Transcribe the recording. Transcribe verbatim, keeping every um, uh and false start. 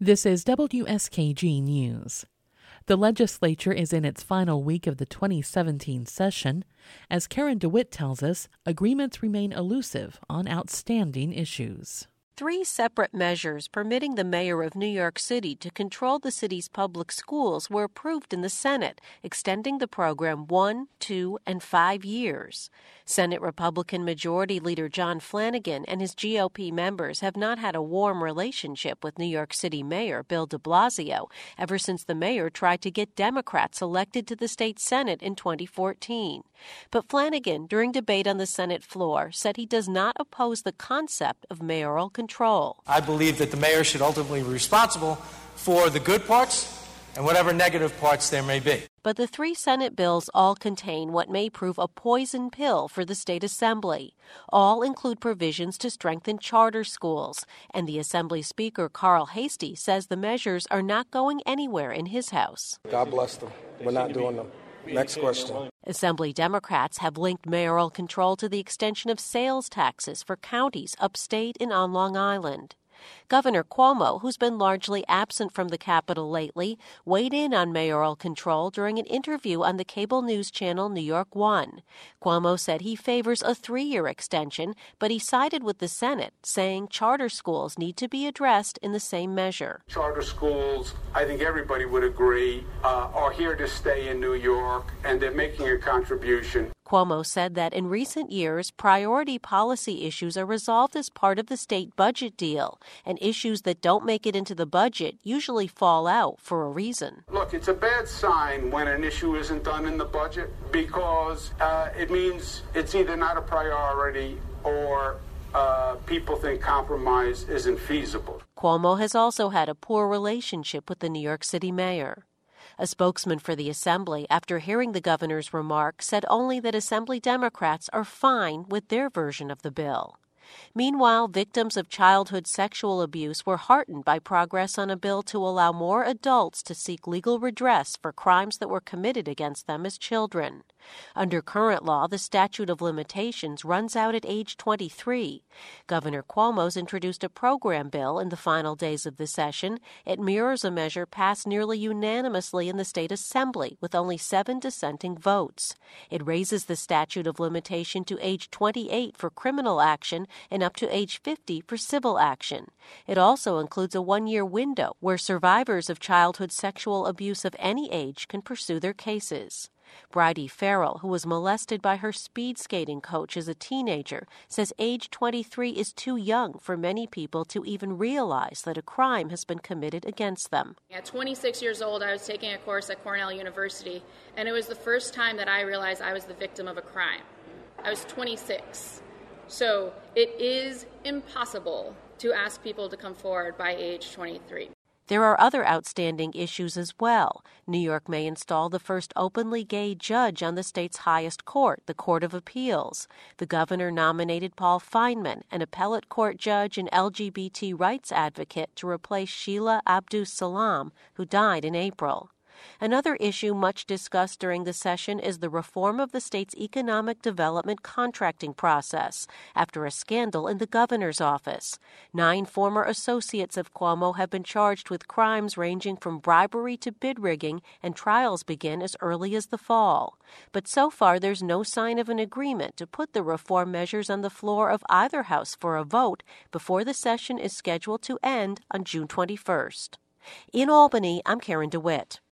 This is W S K G News. The legislature is in its final week of the twenty seventeen session. As Karen DeWitt tells us, agreements remain elusive on outstanding issues. Three separate measures permitting the mayor of New York City to control the city's public schools were approved in the Senate, extending the program one, two, and five years. Senate Republican Majority Leader John Flanagan and his G O P members have not had a warm relationship with New York City Mayor Bill de Blasio ever since the mayor tried to get Democrats elected to the state Senate in twenty fourteen. But Flanagan, during debate on the Senate floor, said he does not oppose the concept of mayoral control. I believe that the mayor should ultimately be responsible for the good parts and whatever negative parts there may be. But the three Senate bills all contain what may prove a poison pill for the state assembly. All include provisions to strengthen charter schools, and the Assembly Speaker Carl Heastie says the measures are not going anywhere in his house. God bless them. We're not doing them. Next question. Assembly Democrats have linked mayoral control to the extension of sales taxes for counties upstate and on Long Island. Governor Cuomo, who's been largely absent from the Capitol lately, weighed in on mayoral control during an interview on the cable news channel New York One. Cuomo said he favors a three-year extension, but he sided with the Senate, saying charter schools need to be addressed in the same measure. Charter schools, I think everybody would agree, uh, are here to stay in New York, and they're making a contribution. Cuomo said that in recent years, priority policy issues are resolved as part of the state budget deal, and issues that don't make it into the budget usually fall out for a reason. Look, it's a bad sign when an issue isn't done in the budget because uh, it means it's either not a priority or uh, people think compromise isn't feasible. Cuomo has also had a poor relationship with the New York City mayor. A spokesman for the Assembly, after hearing the governor's remarks, said only that Assembly Democrats are fine with their version of the bill. Meanwhile, victims of childhood sexual abuse were heartened by progress on a bill to allow more adults to seek legal redress for crimes that were committed against them as children. Under current law, the statute of limitations runs out at age twenty-three. Governor Cuomo's introduced a program bill in the final days of the session. It mirrors a measure passed nearly unanimously in the state assembly with only seven dissenting votes. It raises the statute of limitation to age twenty-eight for criminal action and up to age fifty for civil action. It also includes a one-year window where survivors of childhood sexual abuse of any age can pursue their cases. Bridie Farrell, who was molested by her speed skating coach as a teenager, says age twenty-three is too young for many people to even realize that a crime has been committed against them. At twenty-six years old, I was taking a course at Cornell University, and it was the first time that I realized I was the victim of a crime. I was twenty-six. So it is impossible to ask people to come forward by age twenty-three. There are other outstanding issues as well. New York may install the first openly gay judge on the state's highest court, the Court of Appeals. The governor nominated Paul Fineman, an appellate court judge and L G B T rights advocate, to replace Sheila Abdus Salam, who died in April. Another issue much discussed during the session is the reform of the state's economic development contracting process after a scandal in the governor's office. Nine former associates of Cuomo have been charged with crimes ranging from bribery to bid rigging, and trials begin as early as the fall. But so far, there's no sign of an agreement to put the reform measures on the floor of either house for a vote before the session is scheduled to end on June twenty-first. In Albany, I'm Karen DeWitt.